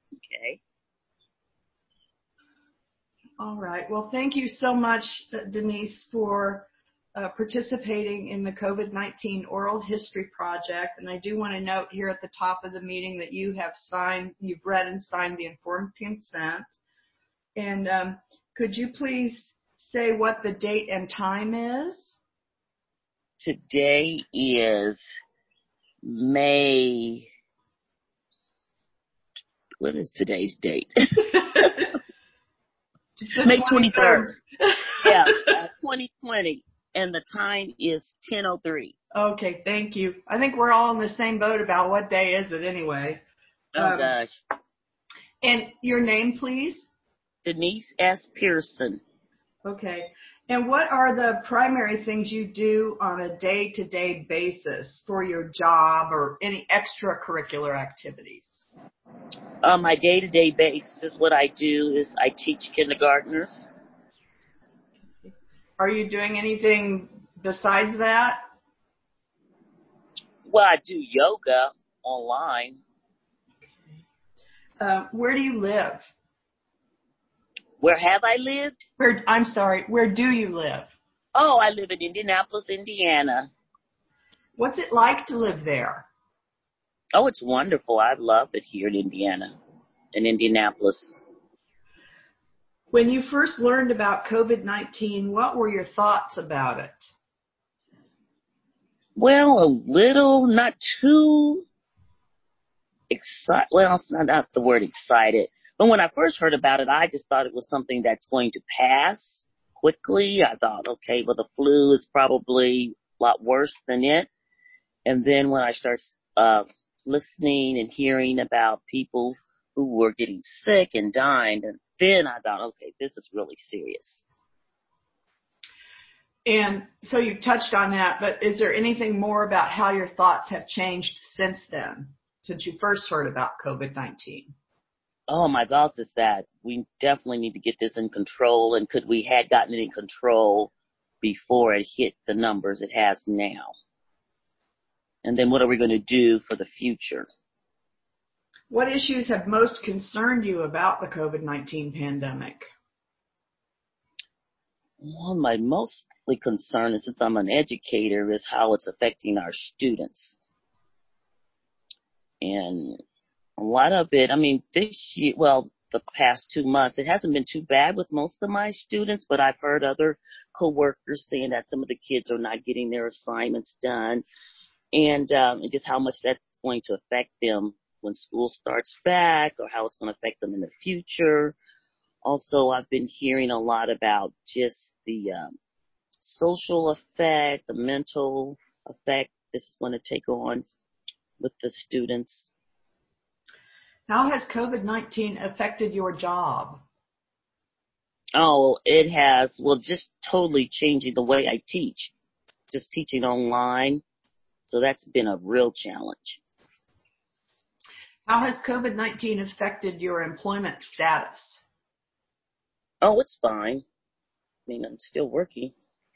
Okay. All right. Well, thank you so much, Denise, for participating in the COVID-19 Oral History Project. And I do want to note here at the top of the meeting that you've read and signed the informed consent. And could you please say what the date and time is? Today is May. What is today's date? May 23rd. Yeah, 2020. And the time is 10:03. Okay, thank you. I think we're all in the same boat about what day is it anyway. Oh, gosh. And your name, please? Denise S. Pearson. Okay. And what are the primary things you do on a day-to-day basis for your job or any extracurricular activities? On my day-to-day basis, what I do is I teach kindergartners. Are you doing anything besides that? Well, I do yoga online. Where do you live? Where have I lived? Where do you live? Oh, I live in Indianapolis, Indiana. What's it like to live there? Oh, it's wonderful. I love it here in Indiana, in Indianapolis. When you first learned about COVID-19, what were your thoughts about it? Well, a little, not too excited. Well, it's not the word excited. But when I first heard about it, I just thought it was something that's going to pass quickly. I thought, okay, well, the flu is probably a lot worse than it. And then when I started listening and hearing about people who were getting sick and dying, and then I thought, okay, this is really serious. And so you touched on that, but is there anything more about how your thoughts have changed since then, since you first heard about COVID-19? Oh, my thoughts is that we definitely need to get this in control, and could we had gotten it in control before it hit the numbers it has now? And then what are we going to do for the future? What issues have most concerned you about the COVID-19 pandemic? Well, my mostly concern is, since I'm an educator, is how it's affecting our students. And a lot of it, I mean, this year, well, the past 2 months, it hasn't been too bad with most of my students, but I've heard other coworkers saying that some of the kids are not getting their assignments done, and just how much that's going to affect them when school starts back, or how it's going to affect them in the future. Also, I've been hearing a lot about just the social effect, the mental effect this is going to take on with the students. How has COVID-19 affected your job? Oh, it has. Well, just totally changing the way I teach. Just teaching online. So that's been a real challenge. How has COVID-19 affected your employment status? Oh, it's fine. I mean, I'm still working.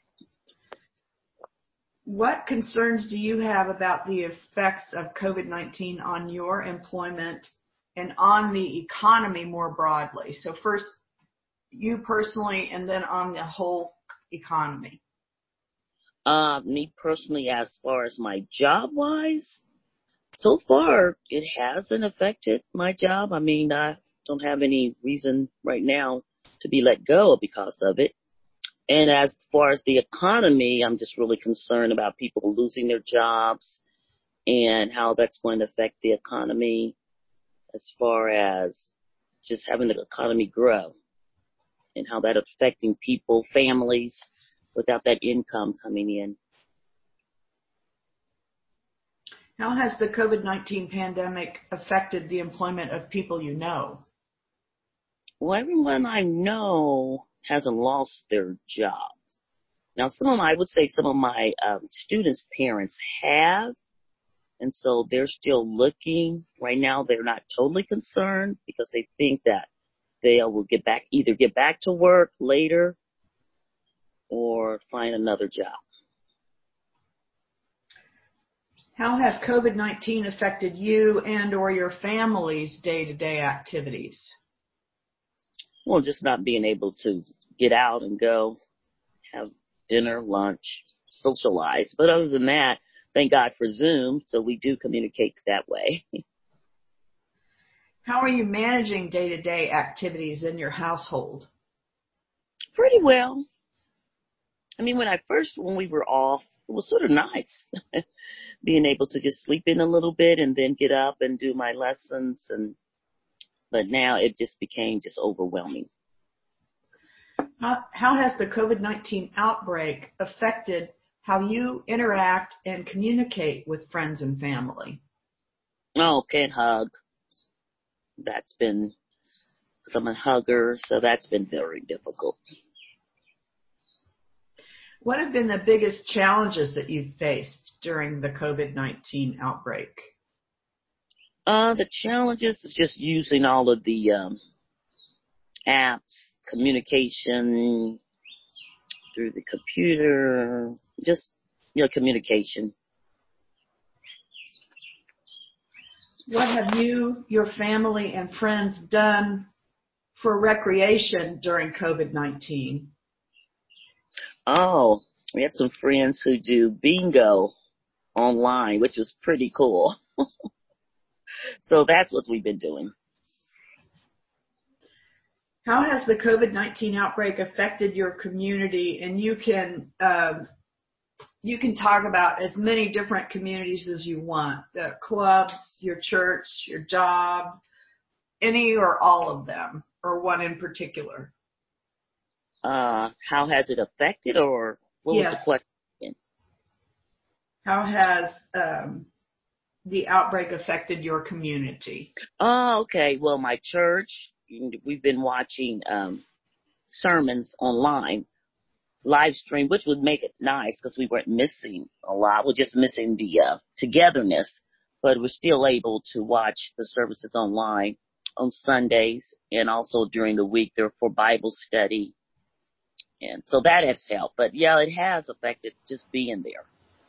What concerns do you have about the effects of COVID-19 on your employment and on the economy more broadly? So first, you personally, and then on the whole economy. Me personally, as far as my job-wise, so far it hasn't affected my job. I mean, I don't have any reason right now to be let go because of it. And as far as the economy, I'm just really concerned about people losing their jobs and how that's going to affect the economy as far as just having the economy grow and how that's affecting people, families, without that income coming in. How has the COVID-19 pandemic affected the employment of people you know? Well, everyone I know hasn't lost their job. Now, I would say some of my students' parents have, and so they're still looking. Right now, they're not totally concerned because they think that they will either get back to work later or find another job. How has COVID-19 affected you and or your family's day-to-day activities? Well, just not being able to get out and go have dinner, lunch, socialize. But other than that, thank God for Zoom, so we do communicate that way. How are you managing day-to-day activities in your household? Pretty well. I mean, when we were off, it was sort of nice being able to just sleep in a little bit and then get up and do my lessons. But now it just became just overwhelming. How has the COVID-19 outbreak affected how you interact and communicate with friends and family? Oh, can't hug. That's been, because I'm a hugger, so that's been very difficult. What have been the biggest challenges that you've faced during the COVID-19 outbreak? The challenges is just using all of the apps, communication through the computer, just, communication. What have you, your family, and friends done for recreation during COVID-19? Oh, we have some friends who do bingo online, which was pretty cool. So that's what we've been doing. How has the COVID-19 outbreak affected your community? And you can talk about as many different communities as you want, the clubs, your church, your job, any or all of them, or one in particular. How has it affected, or what was the question? How has the outbreak affected your community? Oh, okay. Well, my church, we've been watching sermons online, live stream, which would make it nice because we weren't missing a lot. We're just missing the togetherness, but we're still able to watch the services online on Sundays and also during the week. They're for Bible study. And so that has helped. But yeah, it has affected just being there.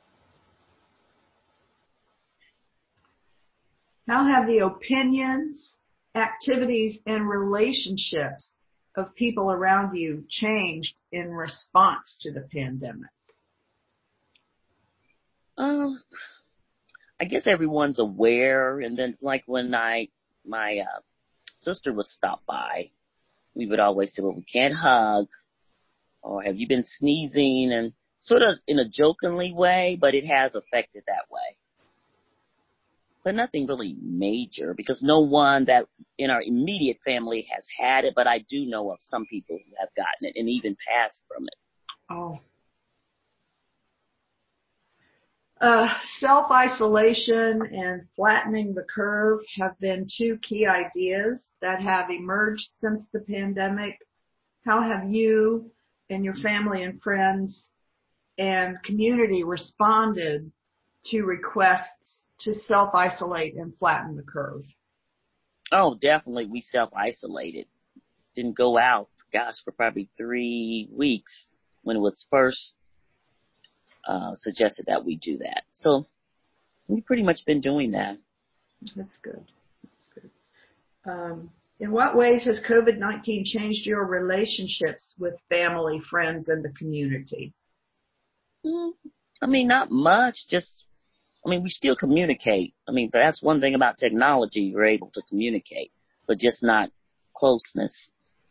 How have the opinions, activities, and relationships of people around you changed in response to the pandemic? I guess everyone's aware. And then like when my sister would stop by, we would always say, well, we can't hug, or have you been sneezing? And sort of in a jokingly way, but it has affected that way. But nothing really major, because no one that in our immediate family has had it, but I do know of some people who have gotten it and even passed from it. Oh. Self-isolation and flattening the curve have been two key ideas that have emerged since the pandemic. How have you and your family and friends and community responded to requests to self-isolate and flatten the curve? Oh, definitely. We self-isolated. Didn't go out, for probably 3 weeks when it was first suggested that we do that. So we've pretty much been doing that. That's good. That's good. In what ways has COVID-19 changed your relationships with family, friends, and the community? I mean, not much. We still communicate. But that's one thing about technology. You're able to communicate, but just not closeness.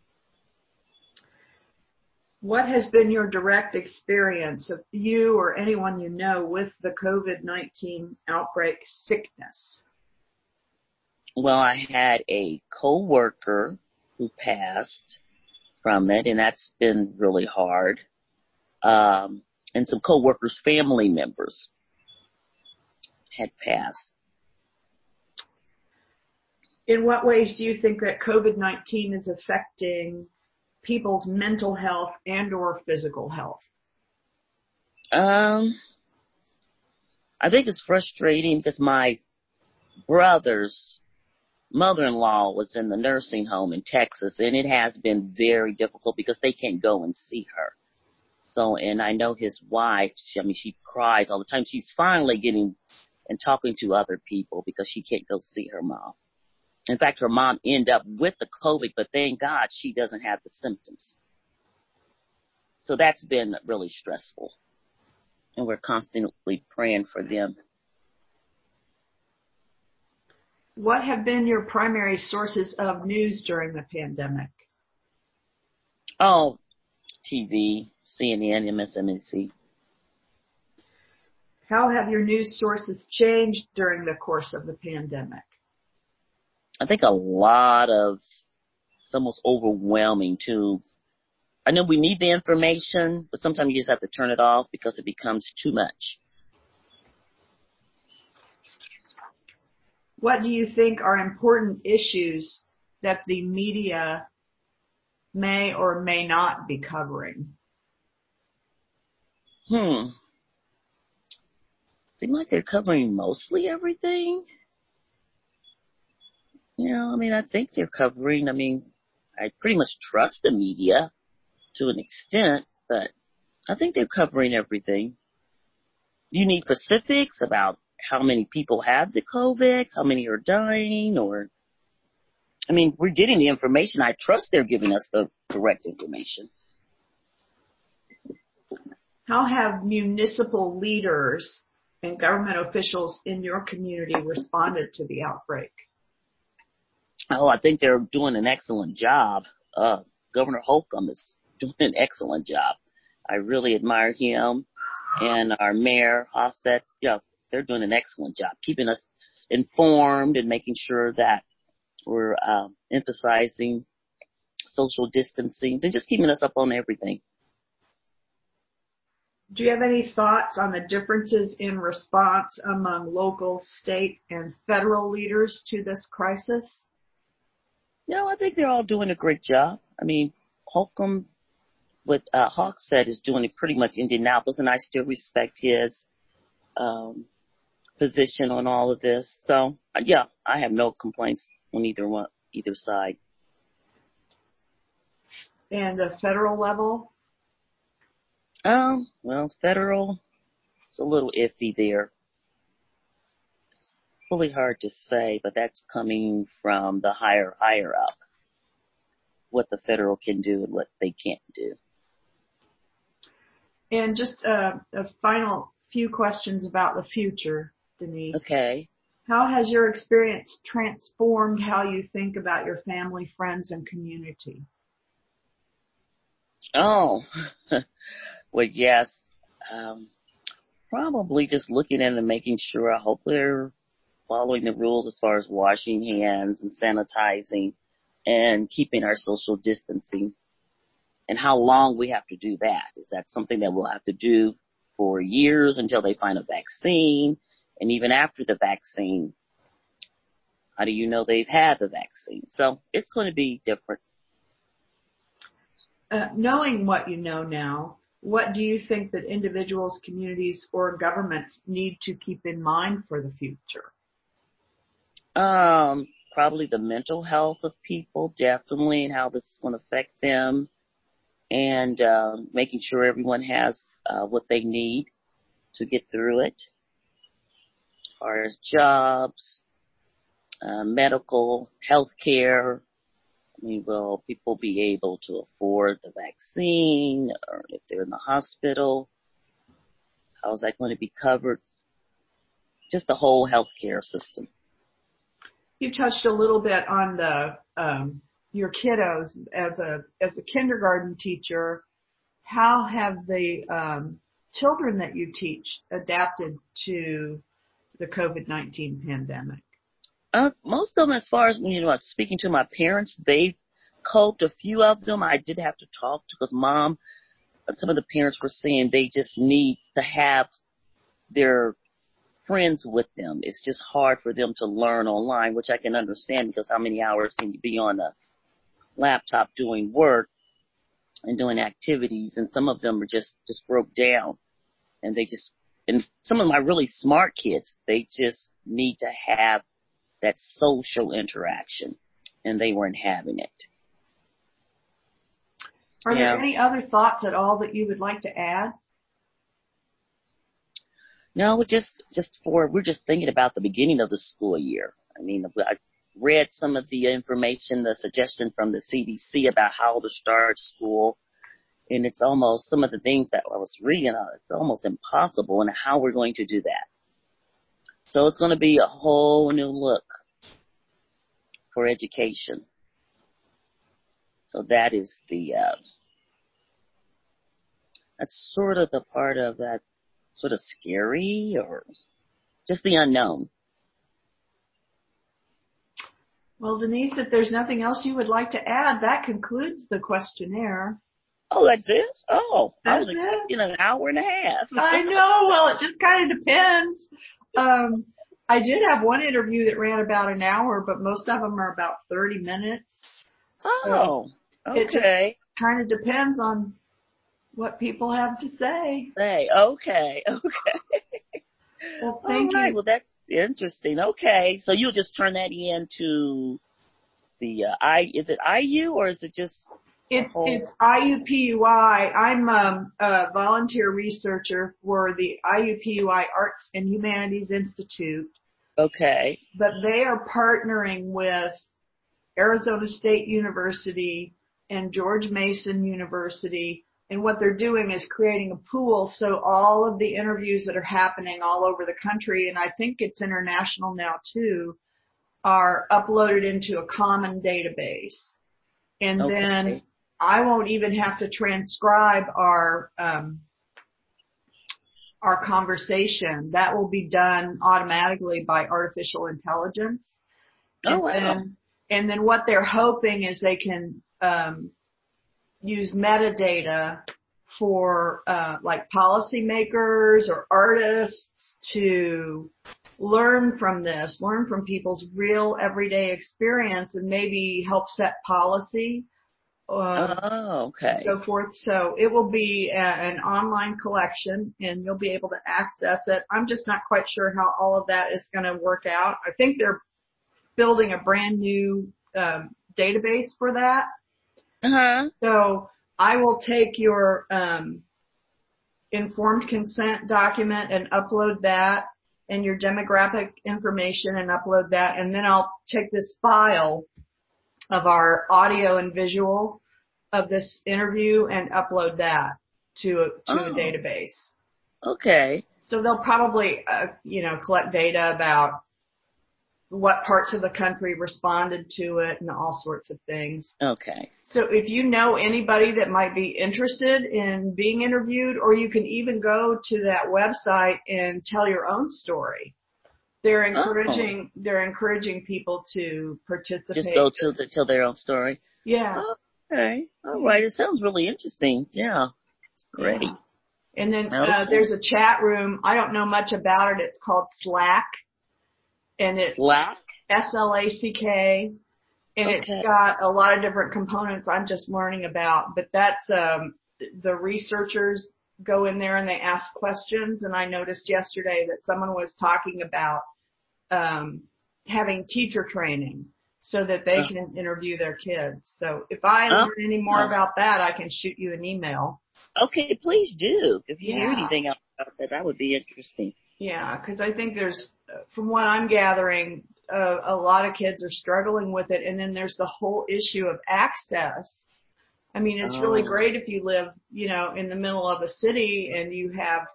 What has been your direct experience of you or anyone you know with the COVID-19 outbreak sickness? Well, I had a coworker who passed from it, and that's been really hard. And some coworkers' family members had passed. In what ways do you think that COVID-19 is affecting people's mental health and or physical health? I think it's frustrating because my brother's mother-in-law was in the nursing home in Texas, and it has been very difficult because they can't go and see her. So, and I know his wife, she cries all the time. She's finally getting and talking to other people because she can't go see her mom. In fact, her mom ended up with the COVID, but thank God she doesn't have the symptoms. So that's been really stressful. And we're constantly praying for them. What have been your primary sources of news during the pandemic? Oh, TV, CNN, MSNBC. How have your news sources changed during the course of the pandemic? I think it's almost overwhelming too. I know we need the information, but sometimes you just have to turn it off because it becomes too much. What do you think are important issues that the media may or may not be covering? Seems like they're covering mostly everything. I think they're covering, I pretty much trust the media to an extent, but I think they're covering everything. You need specifics about how many people have the COVID, how many are dying, we're getting the information. I trust they're giving us the correct information. How have municipal leaders and government officials in your community responded to the outbreak? Oh, I think they're doing an excellent job. Governor Holcomb is doing an excellent job. I really admire him, and our mayor, Hossett, they're doing an excellent job keeping us informed and making sure that we're emphasizing social distancing and just keeping us up on everything. Do you have any thoughts on the differences in response among local, state, and federal leaders to this crisis? I think they're all doing a great job. Holcomb, what Hawk said, is doing it pretty much in Indianapolis, and I still respect his position on all of this. So, I have no complaints on either side. And the federal level? Federal, it's a little iffy there. It's really hard to say, but that's coming from the higher up, what the federal can do and what they can't do. And just a final few questions about the future, Denise. Okay. How has your experience transformed how you think about your family, friends, and community? Oh, well, yes. Probably just looking in and making sure, I hope they're following the rules as far as washing hands and sanitizing and keeping our social distancing, and how long we have to do that. Is that something that we'll have to do for years until they find a vaccine? And even after the vaccine, how do you know they've had the vaccine? So it's going to be different. Knowing what you know now, what do you think that individuals, communities, or governments need to keep in mind for the future? Probably the mental health of people, definitely, and how this is going to affect them, and making sure everyone has what they need to get through it. As far as jobs, medical, health care, will people be able to afford the vaccine, or if they're in the hospital, how is that going to be covered? Just the whole healthcare system. You touched a little bit on your kiddos as a kindergarten teacher. How have the children that you teach adapted to the COVID-19 pandemic? Most of them, as far as speaking to my parents, they coped. A few of them I did have to talk to because some of the parents were saying they just need to have their friends with them. It's just hard for them to learn online, which I can understand, because how many hours can you be on a laptop doing work and doing activities? And some of them are just broke down, and some of my really smart kids, they just need to have that social interaction, and they weren't having it. Are there any other thoughts at all that you would like to add? No, we're just thinking about the beginning of the school year. I mean, I read some of the information, the suggestion from the CDC about how to start school, and it's almost some of the things that I was reading. It's almost impossible, and how we're going to do that. So it's going to be a whole new look for education. So that is that's sort of the part of that sort of scary or just the unknown. Well, Denise, if there's nothing else you would like to add, that concludes the questionnaire. Oh, that's it? Oh, I That's was it? expecting an hour and a half. I know. Well, it just kind of depends. I did have one interview that ran about an hour, but most of them are about 30 minutes. Oh, so It just okay. kind of depends on what people have to say. Okay. Well, All thank right. you. Well, that's interesting. Okay. So you'll just turn that into the is it IU or is it just a It's whole? IUPUI. I'm a volunteer researcher for the IUPUI Arts and Humanities Institute, Okay. but they are partnering with Arizona State University and George Mason University. And what they're doing is creating a pool. So all of the interviews that are happening all over the country, and I think it's international now too, are uploaded into a common database. And then Okay. I won't even have to transcribe our conversation. That will be done automatically by artificial intelligence. Oh, wow. And then what they're hoping is they can use metadata for like policymakers or artists to learn from people's real everyday experience and maybe help set policy. Oh, okay. So forth. So it will be an online collection and you'll be able to access it. I'm just not quite sure how all of that is going to work out. I think they're building a brand new database for that. Uh-huh. So I will take your informed consent document and upload that and your demographic information and upload that. And then I'll take this file of our audio and visual of this interview and upload that to a database. Okay. So they'll probably, collect data about what parts of the country responded to it and all sorts of things. Okay. So if you know anybody that might be interested in being interviewed, or you can even go to that website and tell your own story. They're encouraging people to participate. Just go to tell their own story. Yeah. Okay. All right. It sounds really interesting. Yeah. It's great. Yeah. And then Okay. there's a chat room. I don't know much about it. It's called Slack. And it's Slack? SLACK. And Okay. it's got a lot of different components I'm just learning about. But that's the researchers go in there and they ask questions. And I noticed yesterday that someone was talking about having teacher training so that they can interview their kids. So if I learn any more about that, I can shoot you an email. Okay, please do. If you hear anything else about that, that would be interesting. Yeah, because I think there's, from what I'm gathering, a lot of kids are struggling with it. And then there's the whole issue of access. I mean, it's really great if you live, in the middle of a city and you have,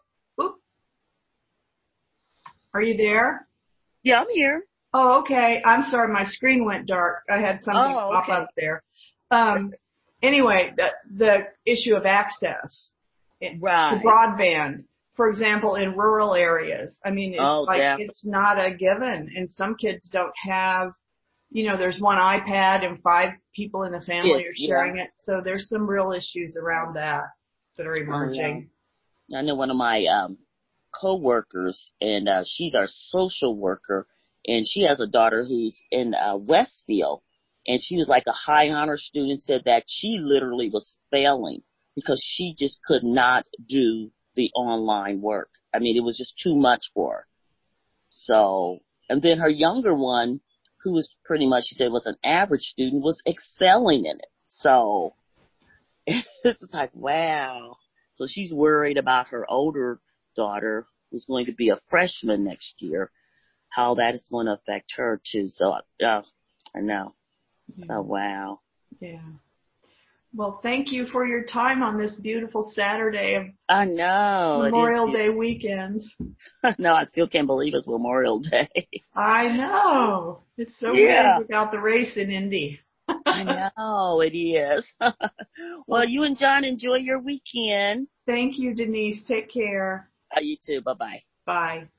are you there? Yeah, I'm here. Oh, okay. I'm sorry. My screen went dark. I had something pop up there. Anyway, the issue of access to broadband, for example, in rural areas. I mean, it's not a given. And some kids don't have, there's one iPad and 5 people in the family are sharing it. So there's some real issues around that are emerging. I know one of my co-workers, and she's our social worker, and she has a daughter who's in Westfield, and she was like a high honor student, said that she literally was failing because she just could not do the online work. I mean, it was just too much for her. So, and then her younger one, who was pretty much, she said, was an average student, was excelling in it. So, this is like, wow. So she's worried about her older daughter who's going to be a freshman next year, how that is going to affect her too. So, I know. Yeah. Oh, wow. Yeah. Well, thank you for your time on this beautiful Saturday of I know. Memorial Day weekend. No, I still can't believe it's Memorial Day. I know. It's so weird Yeah, without the race in Indy. I know it is. Well, Well, you and John enjoy your weekend. thank you, Denise. Take care. You too. Bye-bye. Bye.